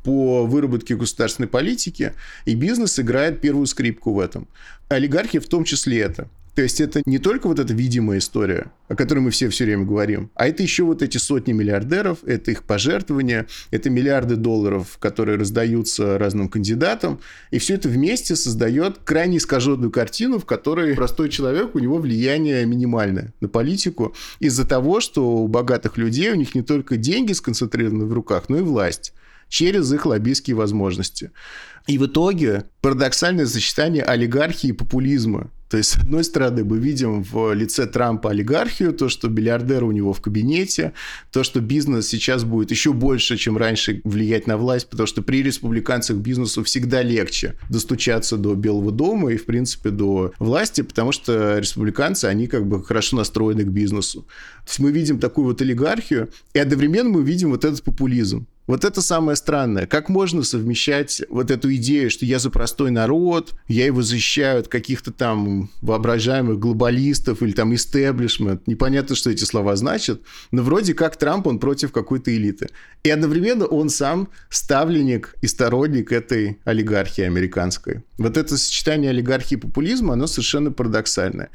по выработке государственной политики. И бизнес играет первую скрипку в этом. Олигархия в том числе это. То есть это не только вот эта видимая история, о которой мы все все время говорим, а это еще вот эти сотни миллиардеров, это их пожертвования, это миллиарды долларов, которые раздаются разным кандидатам, и все это вместе создает крайне искаженную картину, в которой простой человек, у него влияние минимальное на политику из-за того, что у богатых людей у них не только деньги сконцентрированы в руках, но и власть через их лоббистские возможности. И в итоге парадоксальное сочетание олигархии и популизма. То есть, с одной стороны, мы видим в лице Трампа олигархию, то, что миллиардеры у него в кабинете, то, что бизнес сейчас будет еще больше, чем раньше, влиять на власть, потому что при республиканцах бизнесу всегда легче достучаться до Белого дома и, в принципе, до власти, потому что республиканцы, они как бы хорошо настроены к бизнесу. То есть мы видим такую вот олигархию, и одновременно мы видим вот этот популизм. Вот это самое странное. Как можно совмещать вот эту идею, что я за простой народ, я его защищаю от каких-то там воображаемых глобалистов или там истеблишмент. Непонятно, что эти слова значат, но вроде как Трамп, он против какой-то элиты. И одновременно он сам ставленник и сторонник этой олигархии американской. Вот это сочетание олигархии и популизма, оно совершенно парадоксальное.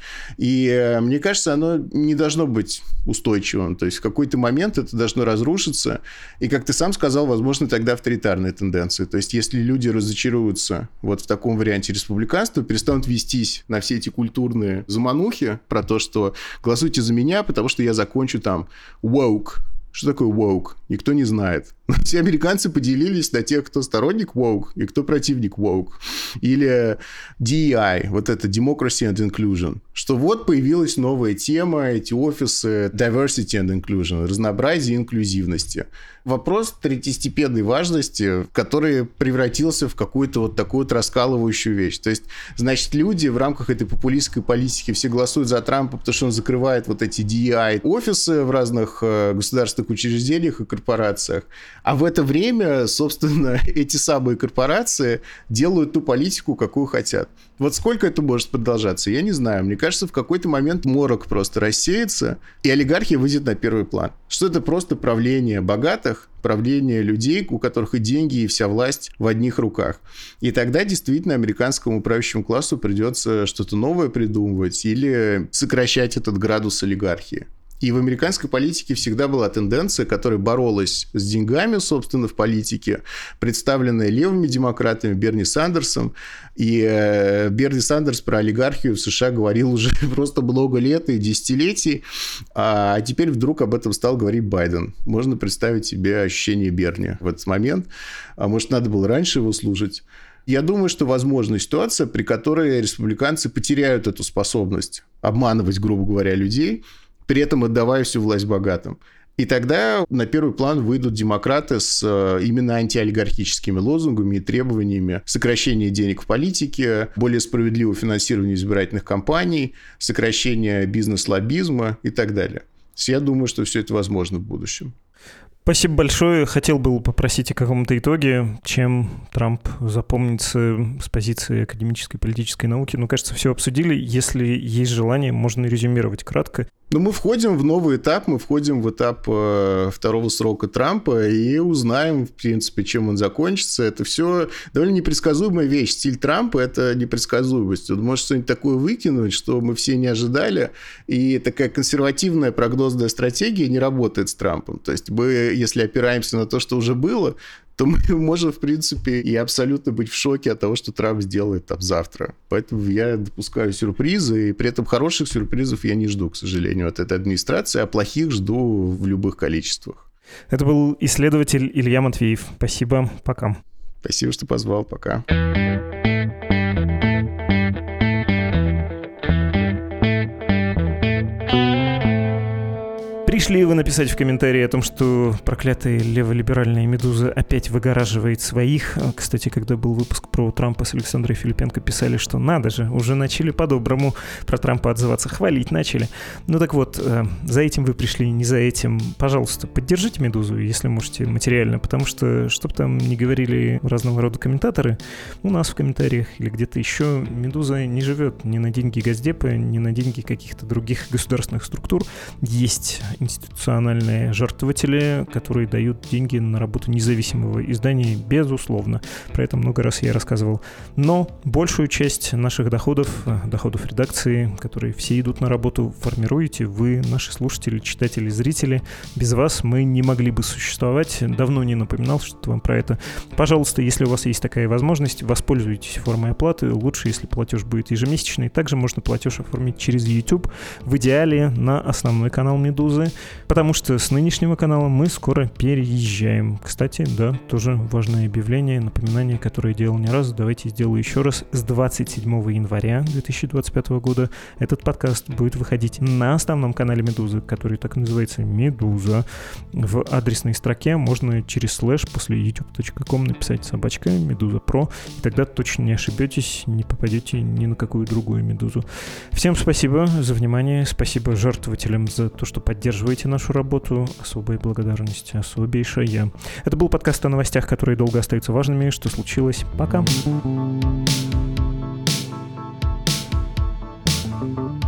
И мне кажется, оно не должно быть устойчивым. То есть в какой-то момент это должно разрушиться. И как ты сам сказал, сказал, возможно, тогда авторитарные тенденции. То есть, если люди разочаруются вот в таком варианте республиканства, перестанут вестись на все эти культурные заманухи про то, что голосуйте за меня, потому что я закончу там woke. Что такое woke? Никто не знает. Все американцы поделились на тех, кто сторонник woke и кто противник woke. Или ди и ай, вот это Democracy and Inclusion. Что вот появилась новая тема, эти офисы Diversity and Inclusion, разнообразие и инклюзивности. Вопрос третьестепенной важности, который превратился в какую-то вот такую вот раскалывающую вещь. То есть, значит, люди в рамках этой популистской политики все голосуют за Трампа, потому что он закрывает вот эти ди и ай офисы в разных государственных учреждениях и корпорациях. А в это время, собственно, эти самые корпорации делают ту политику, какую хотят. Вот сколько это может продолжаться, я не знаю. Мне кажется, в какой-то момент морок просто рассеется, и олигархия выйдет на первый план. Что это просто правление богатых, правление людей, у которых и деньги, и вся власть в одних руках. И тогда действительно американскому правящему классу придется что-то новое придумывать или сокращать этот градус олигархии. И в американской политике всегда была тенденция, которая боролась с деньгами, собственно, в политике, представленная левыми демократами, Берни Сандерсом. И Берни Сандерс про олигархию в США говорил уже просто много лет и десятилетий, а теперь вдруг об этом стал говорить Байден. Можно представить себе ощущение Берни в этот момент. А может, надо было раньше его слушать? Я думаю, что возможна ситуация, при которой республиканцы потеряют эту способность обманывать, грубо говоря, людей, при этом отдавая всю власть богатым. И тогда на первый план выйдут демократы с именно антиолигархическими лозунгами и требованиями сокращения денег в политике, более справедливого финансирования избирательных кампаний, сокращения бизнес-лоббизма и так далее. Я думаю, что все это возможно в будущем. Спасибо большое. Хотел бы попросить о каком-то итоге, чем Трамп запомнится с позиции академической политической науки. Ну, кажется, все обсудили. Если есть желание, можно резюмировать кратко. Ну, мы входим в новый этап, мы входим в этап э, второго срока Трампа и узнаем, в принципе, чем он закончится. Это все довольно непредсказуемая вещь. Стиль Трампа – это непредсказуемость. Он может что-нибудь такое выкинуть, что мы все не ожидали, и такая консервативная прогнозная стратегия не работает с Трампом. То есть мы, если опираемся на то, что уже было, то мы можем, в принципе, и абсолютно быть в шоке от того, что Трамп сделает там завтра. Поэтому я допускаю сюрпризы, и при этом хороших сюрпризов я не жду, к сожалению, от этой администрации, а плохих жду в любых количествах. Это был исследователь Илья Матвеев. Спасибо, пока. Спасибо, что позвал, пока. Пришли вы написать в комментарии о том, что проклятая леволиберальная «Медуза» опять выгораживает своих. Кстати, когда был выпуск про Трампа с Александрой Филипенко, писали, что надо же, уже начали по-доброму про Трампа отзываться, хвалить начали. Ну так вот, за этим вы пришли, не за этим. Пожалуйста, поддержите «Медузу», если можете, материально, потому что, что бы там ни говорили разного рода комментаторы, у нас в комментариях или где-то еще «Медуза» не живет ни на деньги Госдепа, ни на деньги каких-то других государственных структур. Есть институциональные жертвователи, которые дают деньги на работу независимого издания, безусловно. Про это много раз я рассказывал. Но большую часть наших доходов, доходов редакции, которые все идут на работу, формируете вы, наши слушатели, читатели, зрители. Без вас мы не могли бы существовать. Давно не напоминал что-то вам про это. Пожалуйста, если у вас есть такая возможность, воспользуйтесь формой оплаты. Лучше, если платеж будет ежемесячный. Также можно платеж оформить через YouTube. В идеале на основной канал «Медузы», потому что с нынешнего канала мы скоро переезжаем. Кстати, да, тоже важное объявление, напоминание, которое я делал не раз, давайте сделаю еще раз. С двадцать седьмого января две тысячи двадцать пятого года этот подкаст будет выходить на основном канале «Медузы», который так и называется «Медуза». В адресной строке можно через слэш после ютуб точка ком написать собачка «Медуза Про», и тогда точно не ошибетесь, не попадете ни на какую другую «Медузу». Всем спасибо за внимание, спасибо жертвователям за то, что поддерживаете нашу работу. Особая благодарность, особейшая. Это был подкаст о новостях, которые долго остаются важными. Что случилось? Пока. Thank you.